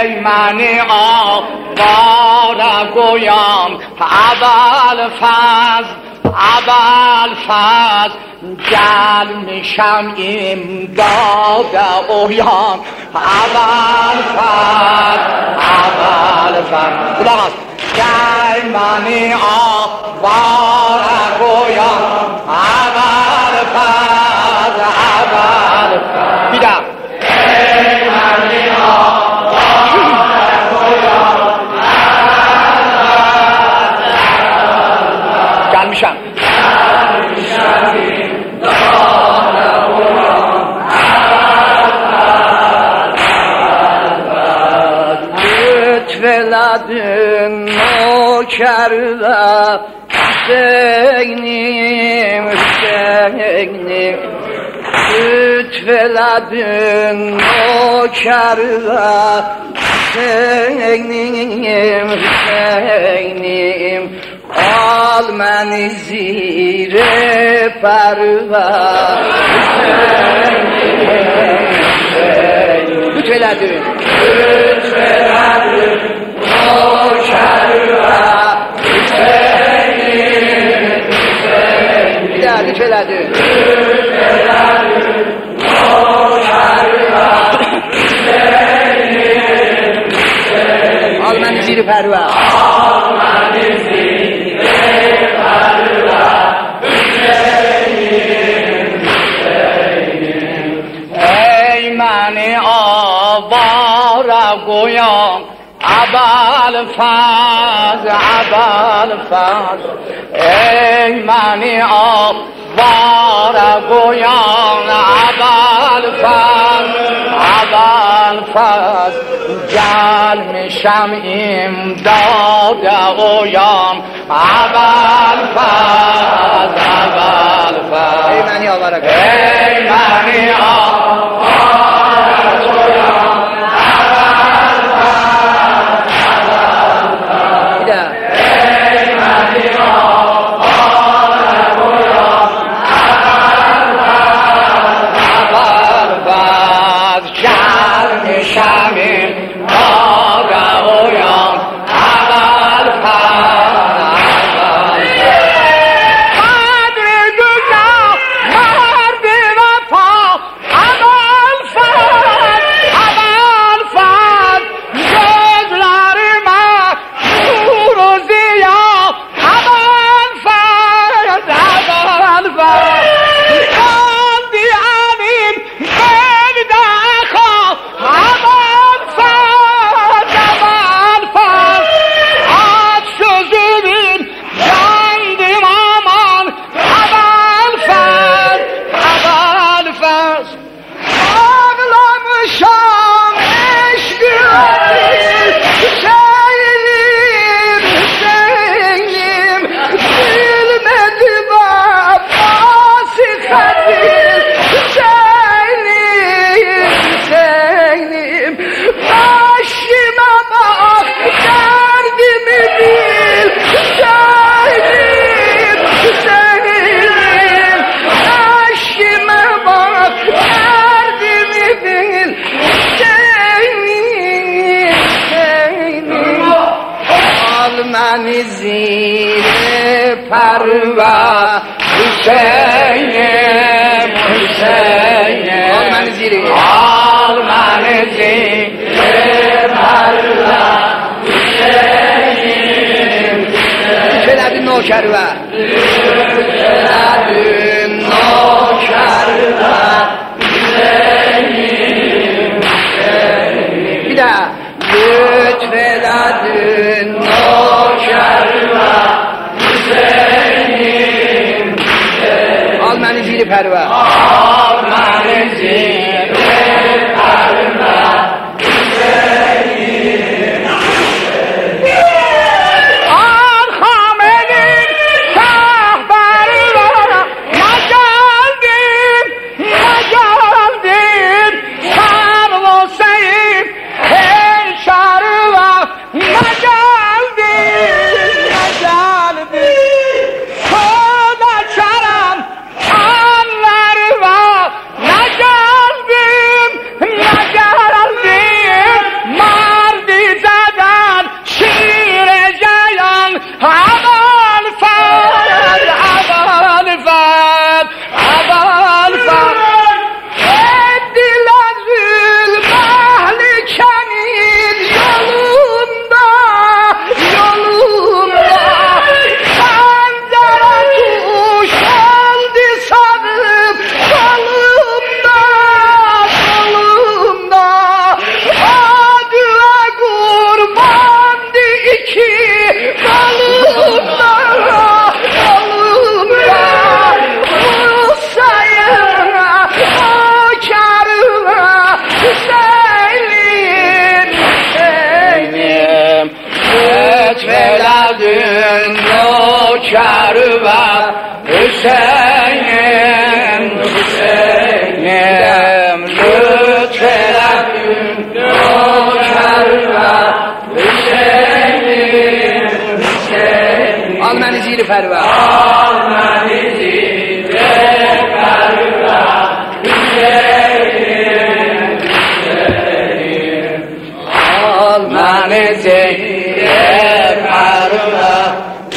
ای من آواره گویم اول فاز جل میشم امداد اویان اول فاز خدا ای من آواره گویم اول فاز بیدم ای من آواره گویم جل میشم ولدن نوکر و حسینیم ولدن نوکر و حسینیم آل من زیر پرور ولدن آل من زیر پرور ای من آواره گویم اول فاز ای من آواره گویم اول فاز جل میشم امداد اویان اول فاز ای منی آواره گویم من زیر پروا حسینیم آل من زیر پروا حسینیم ولد نوکر و حسینیم بیده لطف ولد آل من زیر پروا نوکر و حسینم حسینم لطف لبین نوکر و حسینم حسینم آل منی زیر پرور آل منی زیر پرور حسینم حسینم آل منی زیر پرور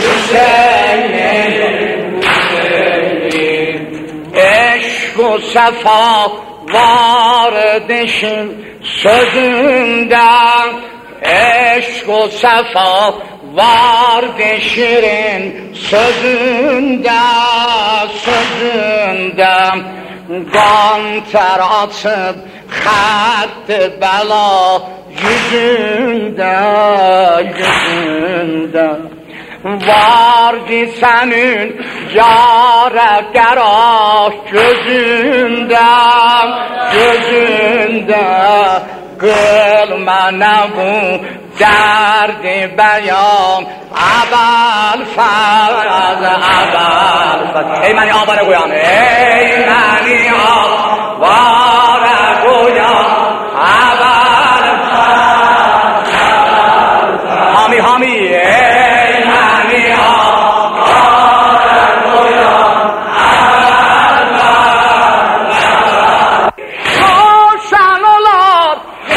حسینم حسینم عشق و صفا واردشین sözünden eşk o sefa vardı şirin sözünden ganter atıp hattı bela yüzünden vardı senin yâre gerah gözünden kılma ne bu derdi beyan abal faz ey mani avara koyan ey mani avara koyan abal faz hami ey mani avara koyan abal faz sen olar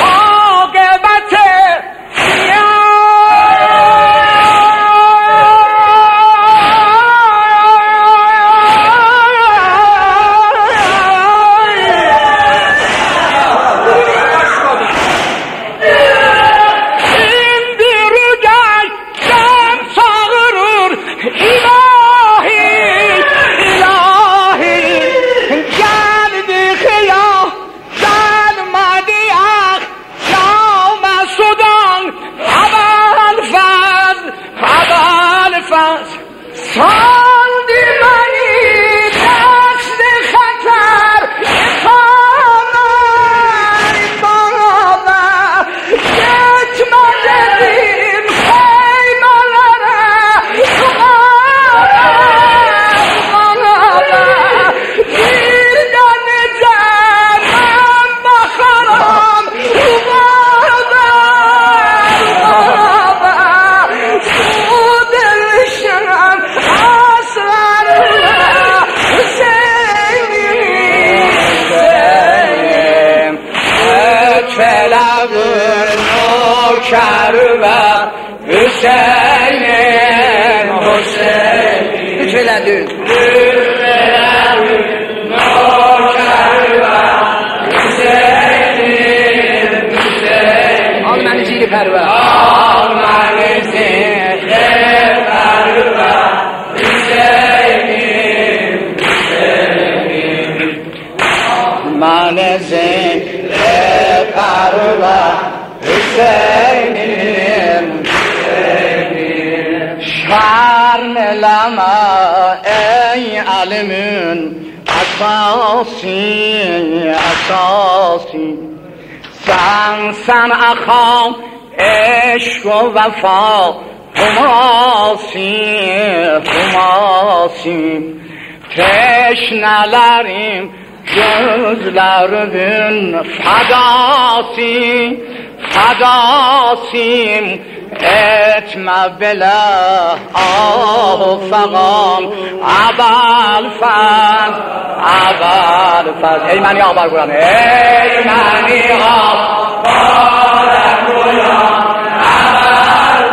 Hüseyin'im Hüseyin lütfeledin Hüseyin'im Hüseyin al məni ziri pərvər al məni ziri pərvər Hüseyin'im Hüseyin məni ziri pərvər Hüseyin'im şarm eleme ey alimin asasi sen akam eşk و vefa humasi teşnelerim gözlerimin fadasim etme bile fagam abal faz ey mani abar kuran ey mani abar kuran abal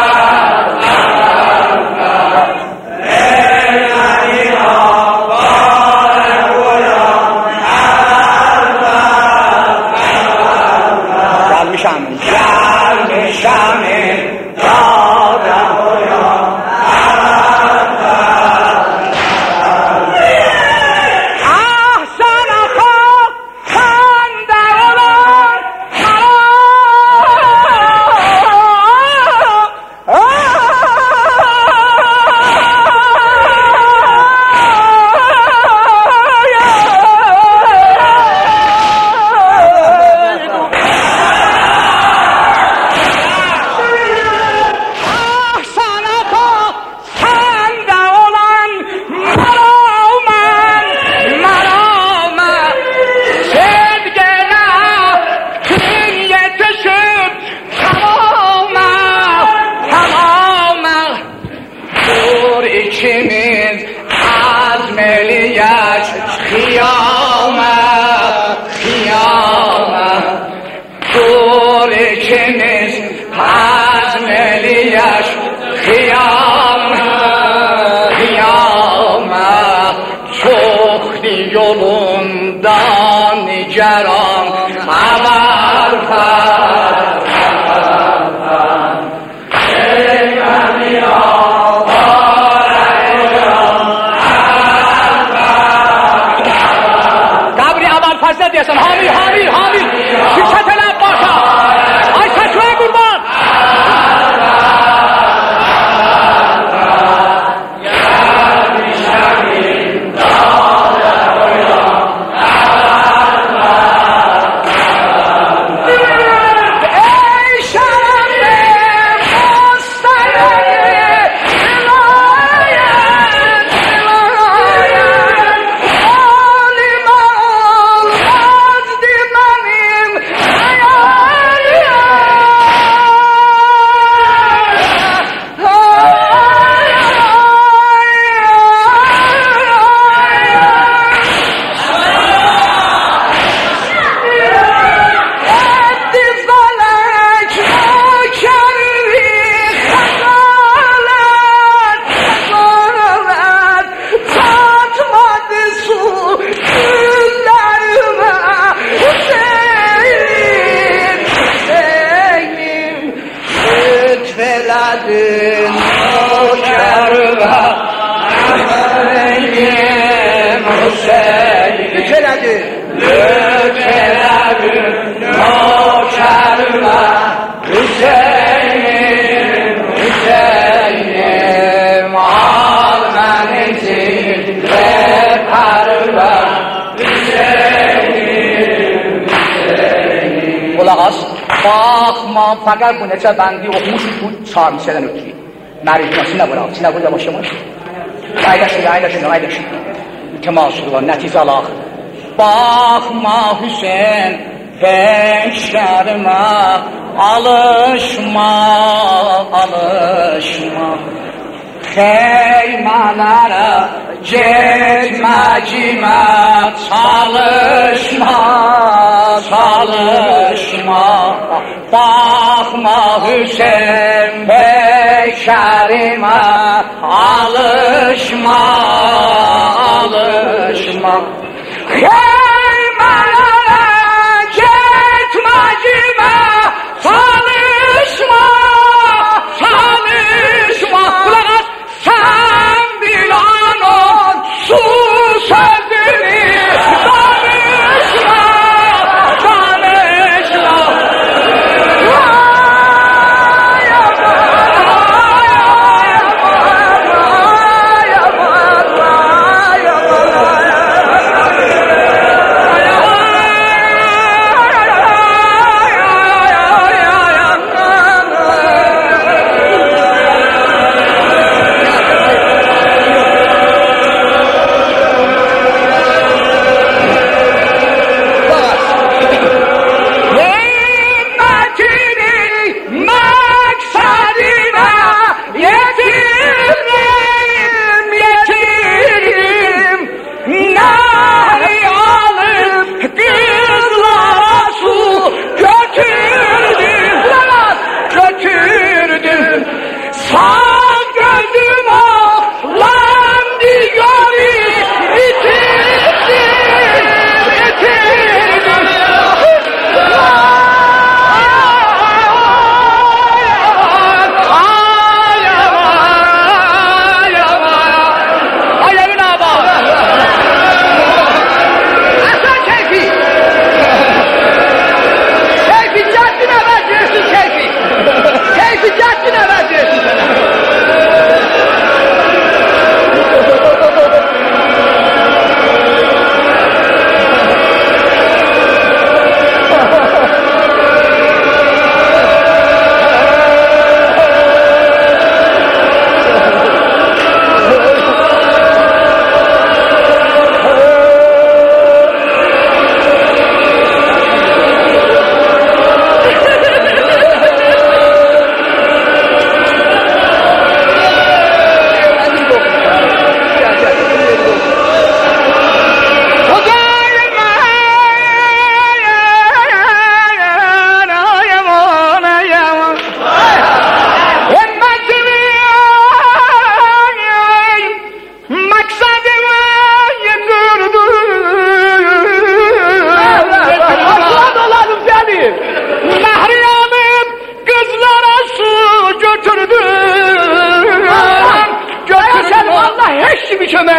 faz ey mani abar kuran abal faz gelmişem ikimiz hazmeliyaş kıyama çoktu yolundan niceran haber فضل دیسن حامی شیشه طلب باشا ای سچوه قربان فقط بونه چه بندی و خوشی بود چهار میشدن رو کی مریض نسی نبرا چی نبوده باشه ما aydaşın temasırlar netice alaq baxma Hüseyin gençlerime alışma xeymələrə getməcimə çalışma baxma Hüseyin beşərimə alışma xeymələrə getməcimə çalışma kulaq as sen bil anon su sözünü danışma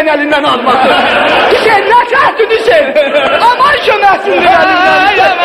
Hüseyin elinden almasın. Hüseyin ne çahtın Hüseyin? Aman şömersin elinden.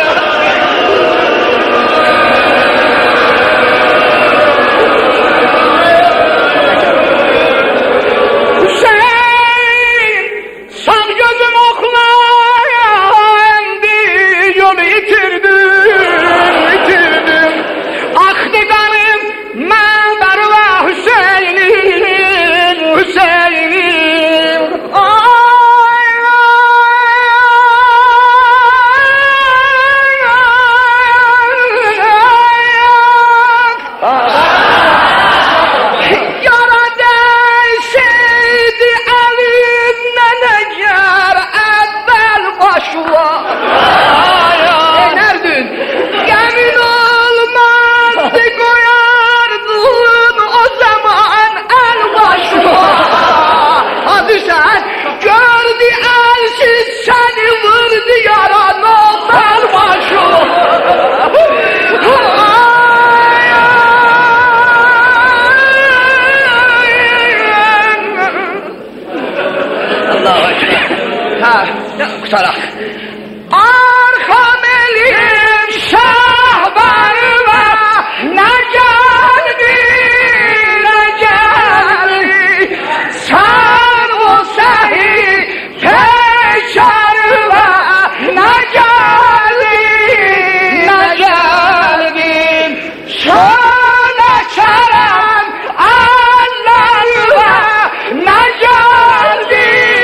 Kutarak. Arkam elim şahbarıma Necelbi, necelbi Sen o sehi peşarıma Necelbi, necelbi Şöyle çarem Allah'ıma Necelbi,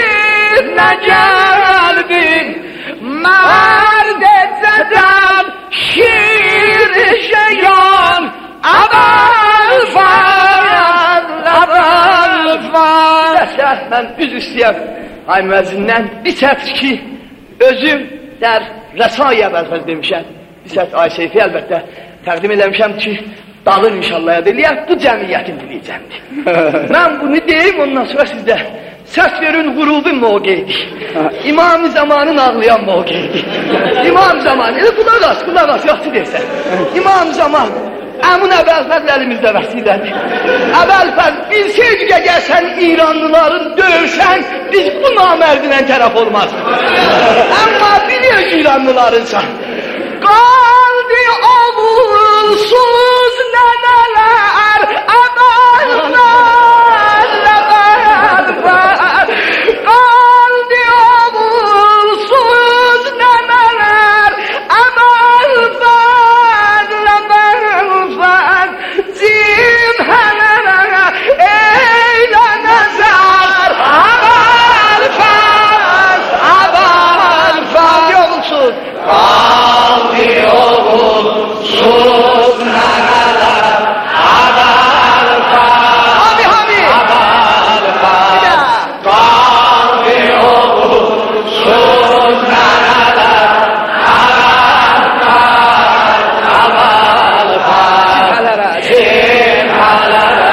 necelbi مرد زدم شیر شیان Mən üz istəyəm ay müəzzindən bir səhv ki özüm der rəsaiyə bəlfəz demişəm. Bir səhv ay seyfi əlbəttə təqdim eləmişəm ki dağın inşallah ediliyək bu cəmiyyətin diliyəcəmdir. Mən bunu deyim ondan sonra sizdə səs verin qurubi mövqeydi. İmam-ı zamanın ağlayan mövqeydi. İmam zamanı, qulaq as, yaxşı deyirsən. İmam zaman, əmun əvvəlfəz əlimizdə vəsilədir. Əvvəlfəz bilseydik əgər sən İranlıların döyürsən, biz bu namərdinə tərəf olmaz. Amma biliyoruz İranlılarınsan. Qaldı oğulsuz nənələr, əvvəlfəz Qaldı oğulsuz nənələr Əvvəlfəz Cimhələrə eylə nəzər Əvvəlfəz Qaldı oğulsuz nənələr Əvvəlfəz